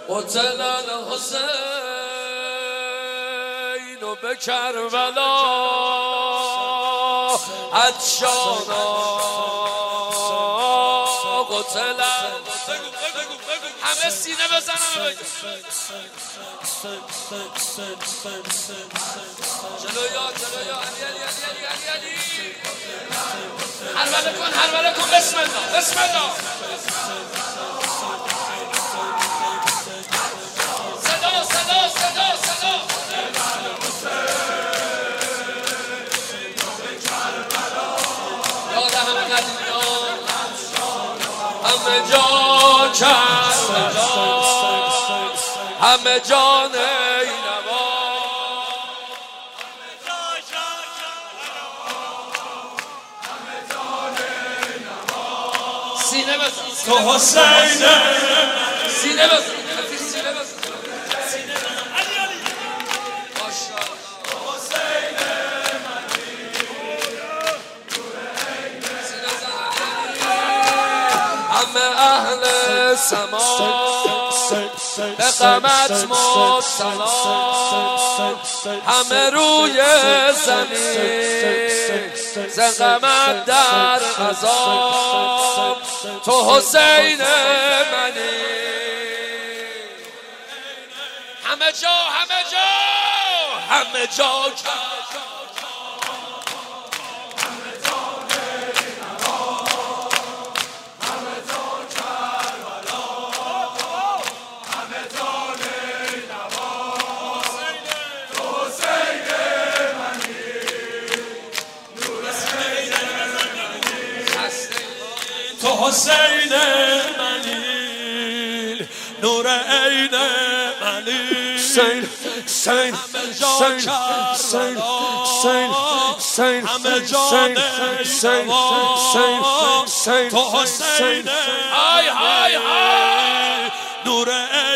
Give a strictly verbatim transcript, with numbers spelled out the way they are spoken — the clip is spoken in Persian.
قتل الحسین و به کربلا عطشانا قتل. همه سینه بزنن جلویا جلویا علی علی علی علی علی هرولة کن هرولة کن. بسم الله بسم الله. صدا صدا صدا صدا. یاد همه قدیمیان همه جا کربلا همه جان اینوا سینه بزن تو حسین سینه بزن سینه بزن سینه بزن علی علی ماشاءالله حسین منی سینه بزن همه اهل سما به غمت مبتلا همه روی زمین ز غمت در عذاب تو حسین منی. همه جا همه جا همه جا تو حسین منی نور عین منی حسین حسین حسین حسین حسین همه جان حسین حسین تو حسین های های های نور عین